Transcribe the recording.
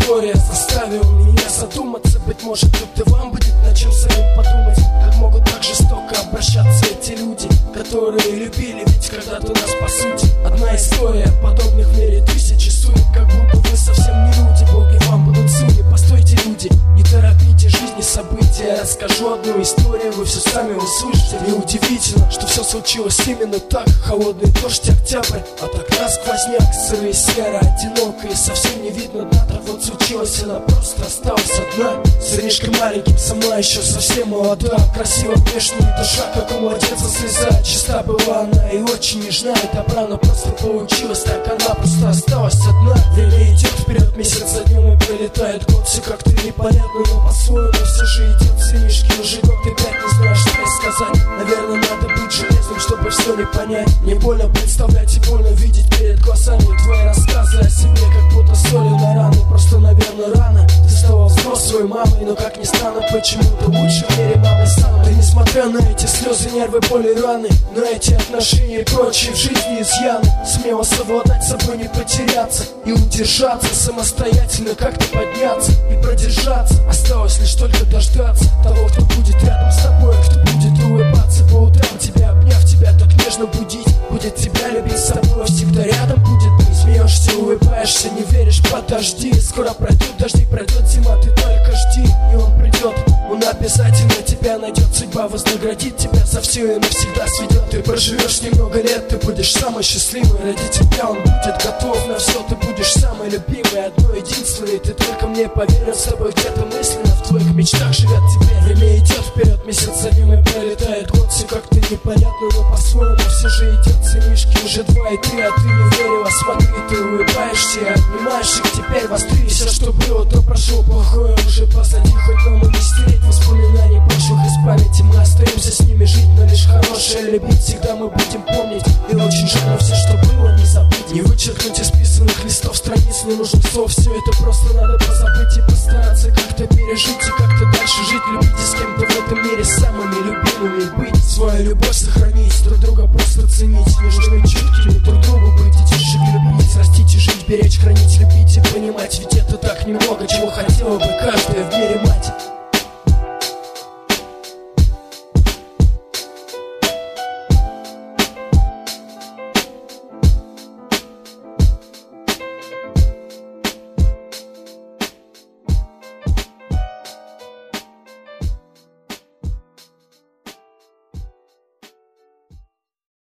история заставила меня задуматься. Быть может, тут и вам будет над чем самим подумать. Как могут так жестоко обращаться эти люди, которые любили ведь когда-то нас по сути. Одна история, подобных в мире тысячи судеб. Как будто вы совсем не люди, боги вам будут судьи. Постойте, люди, не торопите жизни события. Я расскажу одну историю, вы все сами услышите. Неудивительно, что все случилось именно так. Холодный дождь, октябрь, а тогда сквозняк. Сырые, серо, одиноко и совсем не видно дна. Так вот случилось, она просто осталась одна. Сынишкой маленьким, сама еще совсем молода. Красиво внешне, душа как у младенца слеза. Чиста была она и очень нежна. И добра, но просто получилось так, она просто осталась одна. Время идет вперед, месяц за днем и пролетает год. Все как-то непонятно, но по-своему все же идет. Сынишки уже год и пять, не знаю, что и сказать. Наверное, надо быть железным, чтобы все не понять. Не больно представлять и больно видеть перед глазами твои рассказы о себе, как будто солью на раны. Просто, наверное, рано ты стала взрослой мамой, но как ни странно, почему-то лучше в мире мамой самой. Да несмотря на эти слезы, нервы, боли, раны, на эти отношения и прочие в жизни изъяны, смело совладать собой, не потеряться и удержаться, самостоятельно как-то подняться и продержаться. Осталось лишь только дождаться того, кто будет рядом с тобой, кто будет улыбаться по утрам тебя, обняв тебя так нежно будить, будет тебя любить с собой, всегда рядом будет быть. Смеешься, улыбаешься, не веришь, подожди. Скоро пройдут дожди, пройдет зима, ты только жди. И он придет, он обязательно тебя найдет. Судьба вознаградит тебя за все и навсегда сведет. Ты проживешь немного лет, ты будешь самый счастливый. Ради тебя он будет готов на все, ты будешь самый любимый, одно единственное. Ты только мне поверь, с тобой где-то мысленно в твоих мечтах живет теперь. Время идет вперед, месяц за ним и пролетает год. Все как-то непонятно, но по-своему все же идет. Сынишки уже 2 и 3, а ты не верила. Смотри, ты улыбаешься и обнимаешь их теперь востри. Все, что было, то прошло, плохое уже позади. Хоть нам и не стереть воспоминаний прошлых из памяти. Мы остаемся с ними жить, но лишь хорошее любить всегда мы будем помнить. И очень жаль, но все, что было, не забыть. Не вычеркнуть из писанных листов страниц ненужных слов. Все это просто надо позабыть и постараться как-то пережить и как-то дальше жить. Любить и с кем-то в этом мире самыми любимыми быть. Свою любовь сохранить, друг друга просто ценить. Нежными, чуткими друг другу быть и тише любить. Растить и жить, беречь, хранить, любить и понимать. Ведь это так немного, чего хотела бы каждая в мире мать.